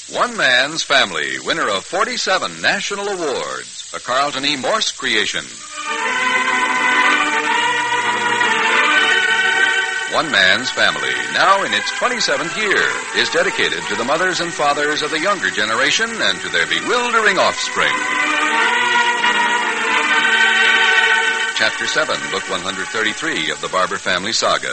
One Man's Family, winner of 47 national awards, a Carlton E. Morse creation. One Man's Family, now in its 27th year, is dedicated to the mothers and fathers of the younger generation and to their bewildering offspring. Chapter 7, Book 133 of the Barber Family Saga.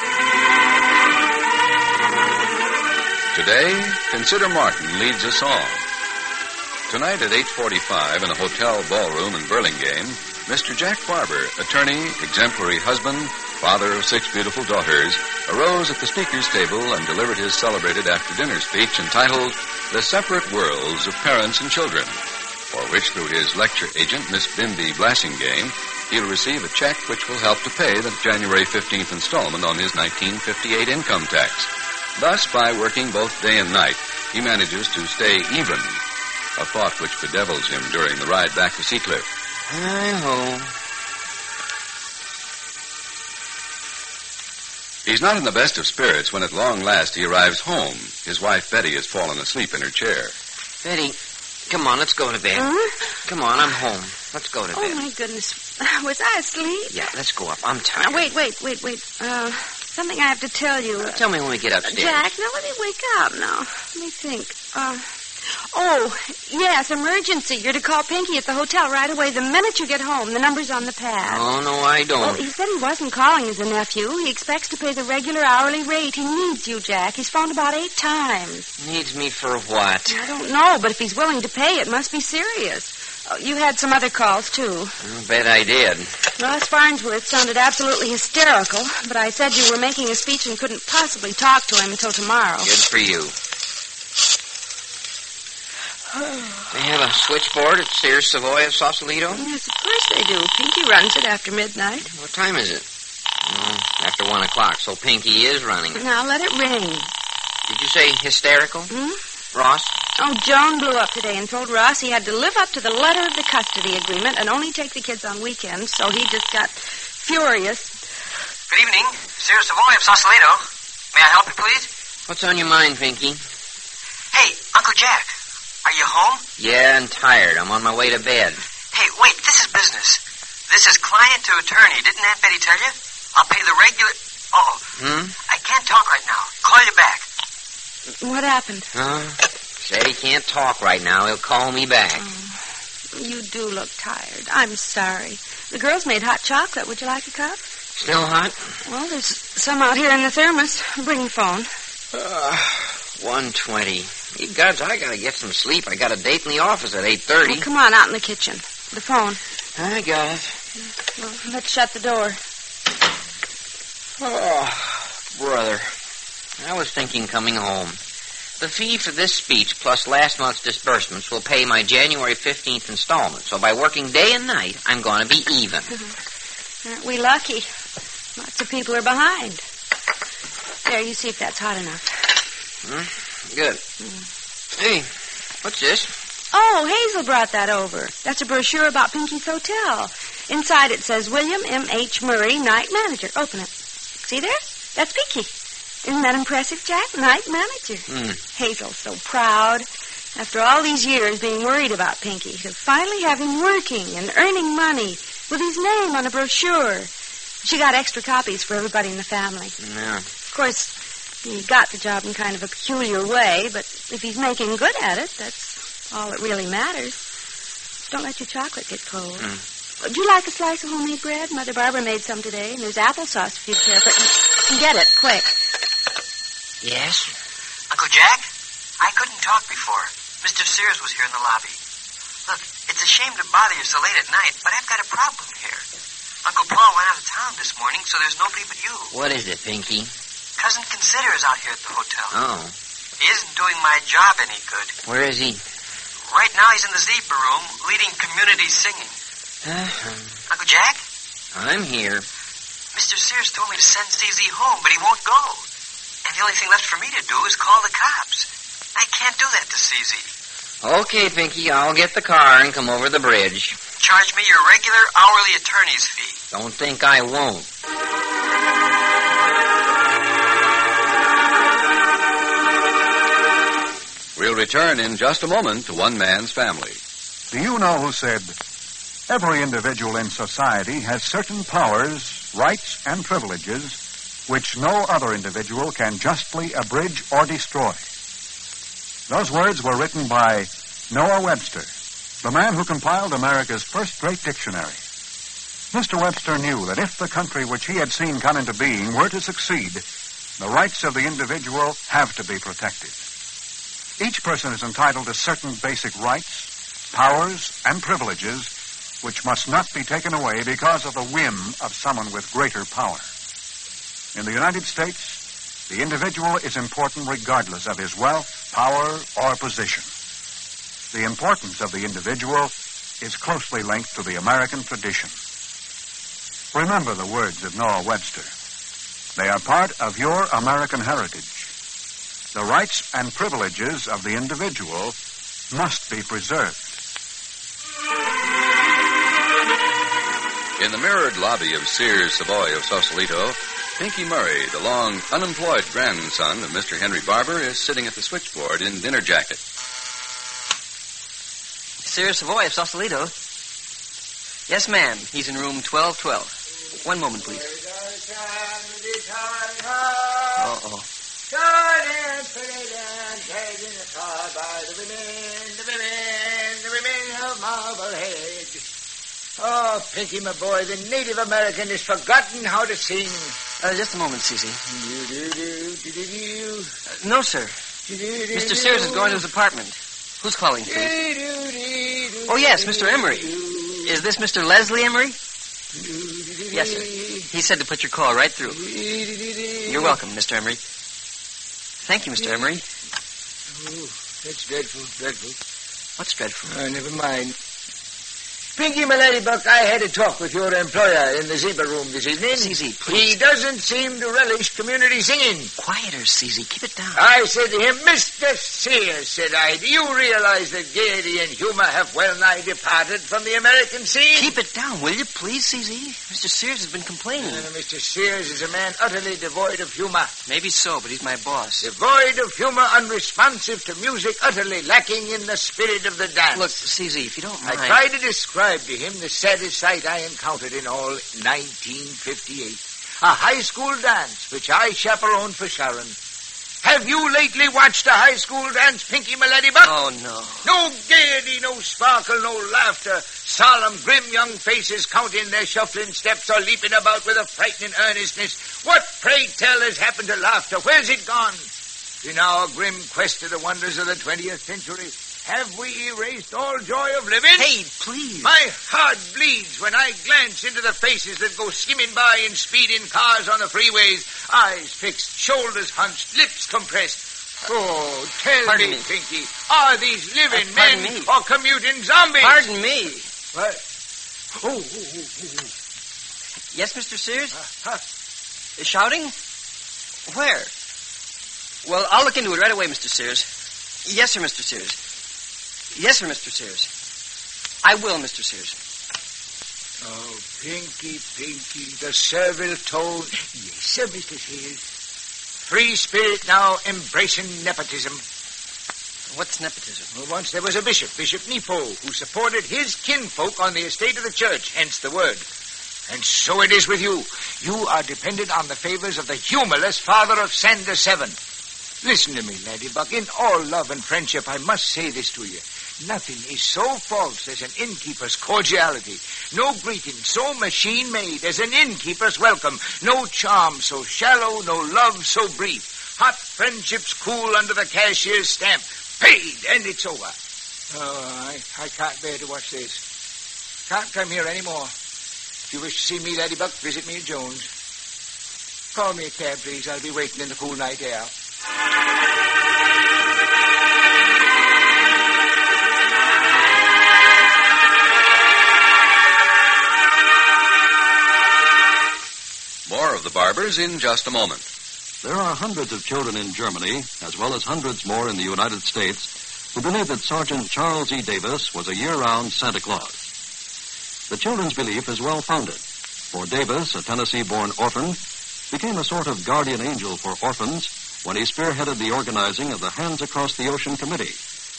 Today, Consider Martin leads a song. Tonight at 8:45 in a hotel ballroom in Burlingame, Mr. Jack Barber, attorney, exemplary husband, father of 6 beautiful daughters, arose at the speaker's table and delivered his celebrated after-dinner speech entitled The Separate Worlds of Parents and Children, for which, through his lecture agent, Miss Bimby Blassingame, he'll receive a check which will help to pay the January 15th installment on his 1958 income tax. Thus, by working both day and night, he manages to stay even, a thought which bedevils him during the ride back to Seacliff. I'm home. He's not in the best of spirits when at long last he arrives home. His wife, Betty, has fallen asleep in her chair. Betty, come on, let's go to bed. Come on, I'm home. Let's go to bed. Oh, my goodness. Was I asleep? Yeah, let's go up. I'm tired. Wait. Something I have to tell you. Tell me when we get upstairs. Jack, now let me wake up now. Let me think. Oh, yes, emergency. You're to call Pinky at the hotel right away the minute you get home. The number's on the pad. Oh, no, I don't. Well, he said he wasn't calling as a nephew. He expects to pay the regular hourly rate. He needs you, Jack. He's phoned about 8 times. Needs me for what? I don't know, but if he's willing to pay, it must be serious. Oh, you had some other calls, too. I'll bet I did. Ross Farnsworth sounded absolutely hysterical, but I said you were making a speech and couldn't possibly talk to him until tomorrow. Good for you. They have a switchboard at Sears Savoy of Sausalito? Yes, of course they do. Pinky runs it after midnight. What time is it? After 1 o'clock, so Pinky is running it. Now, let it ring. Did you say hysterical? Ross? Oh, Joan blew up today and told Ross he had to live up to the letter of the custody agreement and only take the kids on weekends, so he just got furious. Good evening. Sears Savoy of Sausalito. May I help you, please? What's on your mind, Pinky? Hey, Uncle Jack. Are you home? Yeah, and tired. I'm on my way to bed. Hey, wait. This is business. This is client to attorney. Didn't Aunt Betty tell you? I'll pay the regular... I can't talk right now. Call you back. What happened? Said he can't talk right now. He'll call me back. You do look tired. I'm sorry. The girls made hot chocolate. Would you like a cup? Still hot? Well, there's some out here in the thermos. Bring the phone. 1:20. Ye gods, I gotta get some sleep. I got a date in the office at 8:30. Oh, come on, out in the kitchen. The phone. I got it. Well, let's shut the door. Oh, brother. I was thinking coming home. The fee for this speech plus last month's disbursements will pay my January 15th installment. So by working day and night, I'm going to be even. Aren't we lucky? Lots of people are behind. There, you see if that's hot enough. Good. Hey, what's this? Oh, Hazel brought that over. That's a brochure about Pinky's Hotel. Inside it says William M. H. Murray, night manager. Open it. See there? That's Pinky. Isn't that impressive, Jack? Night manager. Hazel's so proud. After all these years being worried about Pinky, to finally have him working and earning money with his name on a brochure. She got extra copies for everybody in the family. Yeah. Of course, he got the job in kind of a peculiar way, but if he's making good at it, that's all that really matters. Don't let your chocolate get cold. Would you like a slice of homemade bread? Mother Barbara made some today, and there's applesauce if you care, but you can get it quick. Yes? Uncle Jack, I couldn't talk before. Mr. Sears was here in the lobby. Look, it's a shame to bother you so late at night, but I've got a problem here. Uncle Paul went out of town this morning, so there's nobody but you. What is it, Pinky? Cousin Consider is out here at the hotel. Oh. He isn't doing my job any good. Where is he? Right now he's in the zebra room, leading community singing. Uncle Jack? I'm here. Mr. Sears told me to send CZ home, but he won't go. And the only thing left for me to do is call the cops. I can't do that to CZ. Okay, Pinky, I'll get the car and come over the bridge. Charge me your regular hourly attorney's fee. Don't think I won't. We'll We'll return in just a moment to One Man's Family. Do you know who said, every individual in society has certain powers, rights, and privileges which no other individual can justly abridge or destroy? Those words were written by Noah Webster, the man who compiled America's first great dictionary. Mr. Webster knew that if the country which he had seen come into being were to succeed, the rights of the individual have to be protected. Each person is entitled to certain basic rights, powers, and privileges which must not be taken away because of the whim of someone with greater power. In the United States, the individual is important regardless of his wealth, power, or position. The importance of the individual is closely linked to the American tradition. Remember the words of Noah Webster. They are part of your American heritage. The rights and privileges of the individual must be preserved. In the mirrored lobby of Sears Savoy of Sausalito, Pinky Murray, the long unemployed grandson of Mr. Henry Barber, is sitting at the switchboard in dinner jacket. Sears Savoy of Sausalito. Yes, ma'am. He's in room 1212. One moment, please. Uh-oh. Of Marblehead. Oh, Pinky, my boy, the Native American has forgotten how to sing. Just a moment, Cece. No, sir. Mr. Sears is going to his apartment. Who's calling, please? Oh, yes, Mr. Emery. Is this Mr. Leslie Emery? Yes, sir. He said to put your call right through. You're welcome, Mr. Emery. Thank you, Mr. Emery. Oh, that's dreadful, dreadful. What's dreadful? Oh, never mind. Pinky, my ladybuck, I had a talk with your employer in the zebra room this evening. CZ, please. He doesn't seem to relish community singing. Quieter, CZ. Keep it down. I said to him, Mr. Sears, said I, do you realize that gaiety and humor have well-nigh departed from the American scene? Keep it down, will you, please, CZ? Mr. Sears has been complaining. Mr. Sears is a man utterly devoid of humor. Maybe so, but he's my boss. Devoid of humor, unresponsive to music, utterly lacking in the spirit of the dance. Look, CZ, if you don't mind... I tried to describe to him the saddest sight I encountered in all 1958. A high school dance, which I chaperoned for Sharon. Have you lately watched a high school dance, Pinky, my ladybuck? Oh, no. No gaiety, no sparkle, no laughter. Solemn, grim young faces counting their shuffling steps or leaping about with a frightening earnestness. What, pray tell, has happened to laughter? Where's it gone? In our grim quest to the wonders of the 20th century, have we erased all joy of living? Hey, please. My heart bleeds when I glance into the faces that go skimming by in speeding cars on the freeways. Eyes fixed, shoulders hunched, lips compressed. Oh, tell me, Pinky, are these living men or commuting zombies? Pardon me. What? Oh. Yes, Mr. Sears? Shouting? Where? Well, I'll look into it right away, Mr. Sears. Yes, sir, Mr. Sears. Yes, sir, Mr. Sears. I will, Mr. Sears. Oh, Pinky, the servile tone. Yes, sir, Mr. Sears. Free spirit now embracing nepotism. What's nepotism? Well, once there was a bishop, Bishop Nepo, who supported his kinfolk on the estate of the church, hence the word. And so it is with you. You are dependent on the favors of the humorless father of Sander Seven. Listen to me, ladybuck. In all love and friendship, I must say this to you. Nothing is so false as an innkeeper's cordiality. No greeting so machine-made as an innkeeper's welcome. No charm so shallow, no love so brief. Hot friendships cool under the cashier's stamp. Paid, and it's over. Oh, I can't bear to watch this. Can't come here anymore. If you wish to see me, laddybuck, visit me at Jones. Call me a cab, please. I'll be waiting in the cool night air. More of the Barbers in just a moment. There are hundreds of children in Germany, as well as hundreds more in the United States, who believe that Sergeant Charles E. Davis was a year-round Santa Claus. The children's belief is well-founded, for Davis, a Tennessee-born orphan, became a sort of guardian angel for orphans when he spearheaded the organizing of the Hands Across the Ocean Committee,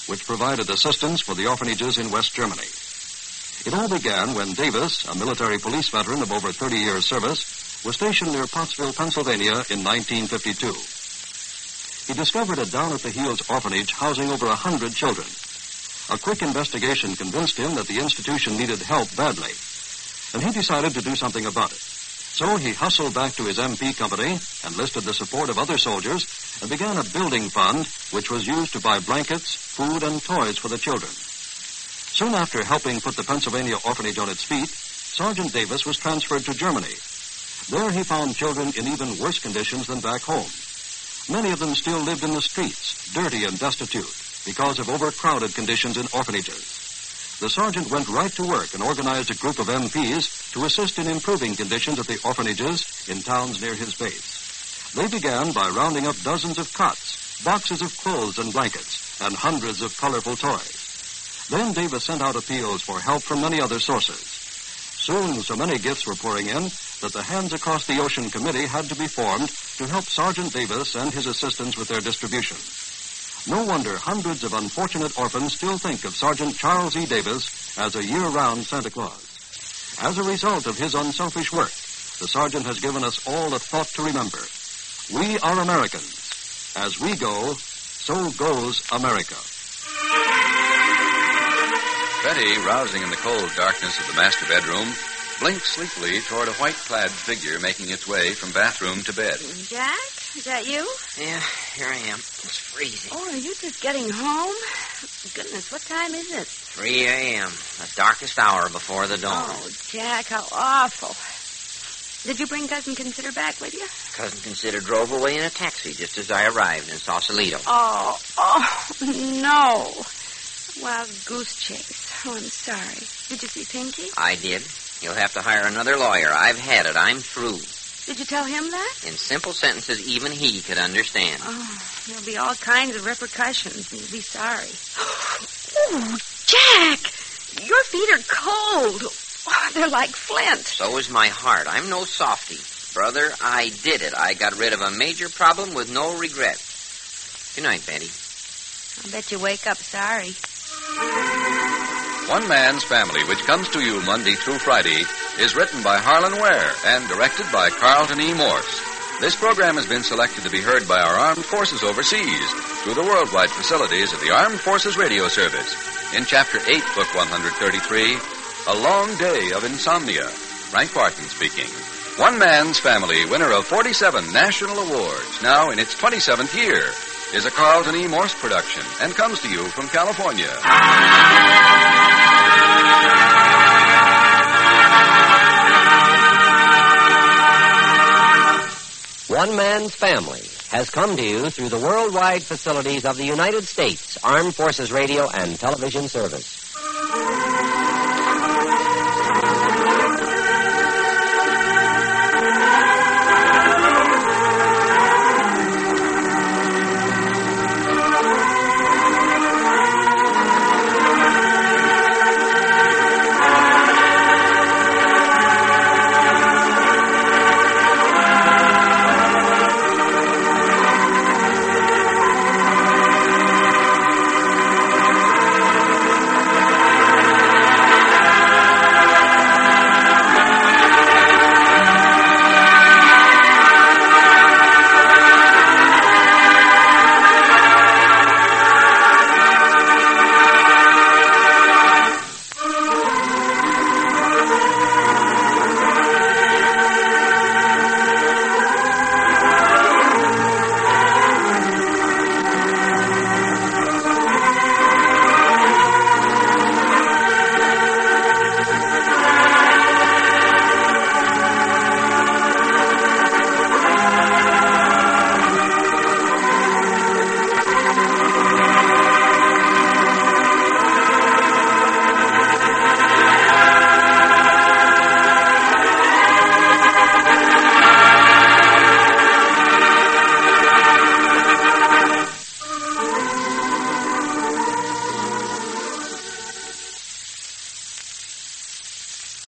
which provided assistance for the orphanages in West Germany. It all began when Davis, a military police veteran of over 30 years' service, was stationed near Pottsville, Pennsylvania in 1952. He discovered a down-at-the-heels orphanage housing over 100 children. A quick investigation convinced him that the institution needed help badly, and he decided to do something about it. So he hustled back to his MP company, enlisted the support of other soldiers, and began a building fund which was used to buy blankets, food, and toys for the children. Soon after helping put the Pennsylvania orphanage on its feet, Sergeant Davis was transferred to Germany. There he found children in even worse conditions than back home. Many of them still lived in the streets, dirty and destitute, because of overcrowded conditions in orphanages. The sergeant went right to work and organized a group of MPs to assist in improving conditions at the orphanages in towns near his base. They began by rounding up dozens of cots, boxes of clothes and blankets, and hundreds of colorful toys. Then Davis sent out appeals for help from many other sources. Soon, so many gifts were pouring in that the Hands Across the Ocean Committee had to be formed to help Sergeant Davis and his assistants with their distribution. No wonder hundreds of unfortunate orphans still think of Sergeant Charles E. Davis as a year-round Santa Claus. As a result of his unselfish work, the sergeant has given us all a thought to remember. We are Americans. As we go, so goes America. Betty, rousing in the cold darkness of the master bedroom, blinked sleepily toward a white-clad figure making its way from bathroom to bed. Jack, is that you? Yeah, here I am. It's freezing. Oh, are you just getting home? Goodness, what time is it? 3 a.m., the darkest hour before the dawn. Oh, Jack, how awful. Did you bring Cousin Consider back with you? Cousin Consider drove away in a taxi just as I arrived in Sausalito. Oh, no. Wild goose chase. Oh, I'm sorry. Did you see Pinky? I did. You'll have to hire another lawyer. I've had it. I'm through. Did you tell him that? In simple sentences even he could understand. Oh, there'll be all kinds of repercussions. You'll be sorry. Oh, Jack! Your feet are cold. Oh, they're like flint. So is my heart. I'm no softy. Brother, I did it. I got rid of a major problem with no regret. Good night, Betty. I bet you wake up sorry. One Man's Family, which comes to you Monday through Friday, is written by Harlan Ware and directed by Carlton E. Morse. This program has been selected to be heard by our armed forces overseas through the worldwide facilities of the Armed Forces Radio Service. In Chapter 8, Book 133, A Long Day of Insomnia. Frank Barton speaking. One Man's Family, winner of 47 national awards, now in its 27th year, is a Carlton E. Morse production and comes to you from California. One Man's Family has come to you through the worldwide facilities of the United States Armed Forces Radio and Television Service.